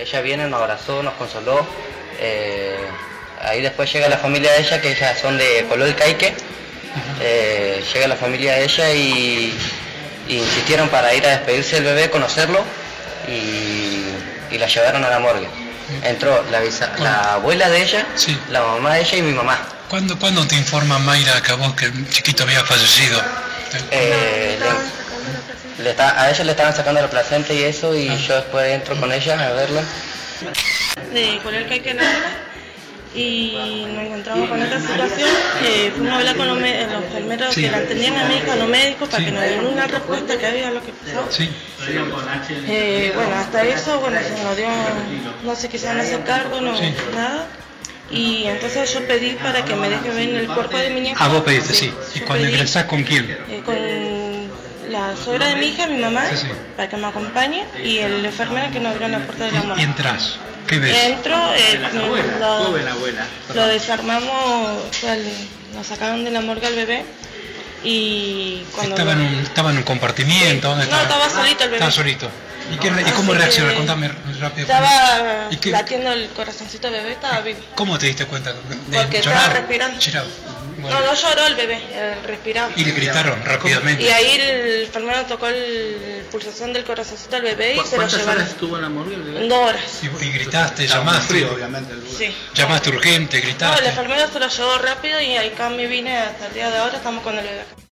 ella viene, nos abrazó, nos consoló. Ahí después llega la familia de ella, que ellas son de Coló del Caique. Llega la familia de ella y insistieron para ir a despedirse del bebé, conocerlo, y la llevaron a la morgue. Entró la abuela de ella, sí, la mamá de ella y mi mamá. ¿Cuándo te informa Mayra que a vos, que el chiquito había fallecido? A ella le estaban sacando la placenta y eso, y yo después entro con ella a verla. De Coló del Caique y nos encontramos con esta situación. Fuimos a hablar con los enfermeros, sí, que la atendían a mi hija, los médicos, para, sí, que nos den una respuesta que había lo que pasó. Sí. Bueno, hasta eso, se nos dio, no se quisieron hacer cargo, no, sí, nada. Y entonces yo pedí para que me dejen ver el cuerpo de mi niña. Ah, vos pediste, sí. ¿Y cuando ingresás con quién? Con la suegra de mi hija, mi mamá, sí, sí, para que me acompañe, y el enfermero que nos abrió la puerta de la morgue. ¿Y entras? ¿Qué ves? Entro, lo desarmamos, nos sacaron de la morgue al bebé, y cuando... ¿Estaba en un compartimiento? ¿Dónde estaba? No, estaba solito el bebé. Estaba solito. ¿Y cómo reaccionó? Contame rápido. Estaba latiendo el corazoncito del bebé, estaba vivo. ¿Cómo te diste cuenta? Porque estaba respirando. Bueno. No lloró el bebé, respiraba. Y le gritaron rápidamente. Y ahí el enfermero tocó el pulsación del corazoncito del bebé y se lo llevaron. ¿Cuántas horas estuvo en la morgue el bebé? 2 horas. Y gritaste, llamaste. Frío, obviamente. Sí. Llamaste urgente, gritaste. No, el enfermero se lo llevó rápido y ahí acá me vine hasta el día de ahora, estamos con el bebé acá.